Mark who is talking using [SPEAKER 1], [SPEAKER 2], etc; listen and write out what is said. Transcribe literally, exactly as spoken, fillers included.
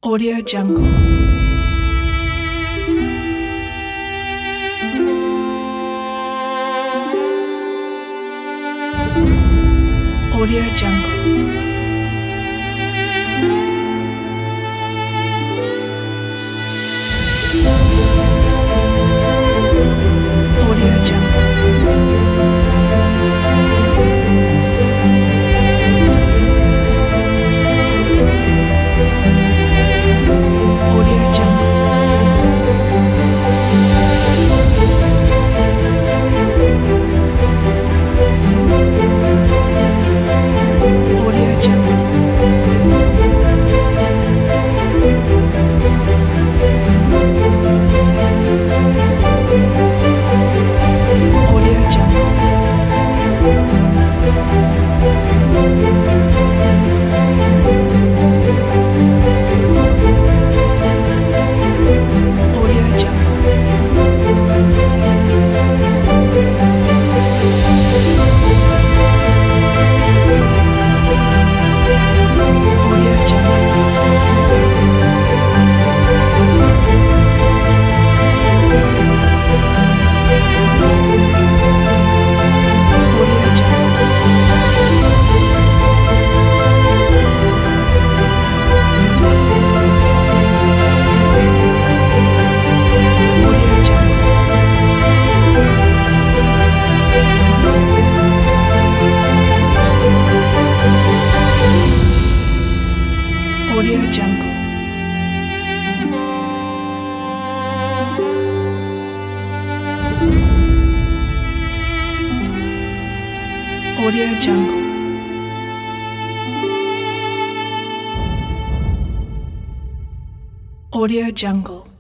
[SPEAKER 1] Audio Jungle. Audio Jungle. Audio Jungle. Audio Jungle. Audio Jungle. Audio Jungle. Audio Jungle. Audio Jungle. Audio Jungle. Audio Jungle. Audio Jungle. Audio Jungle. Audio Jungle.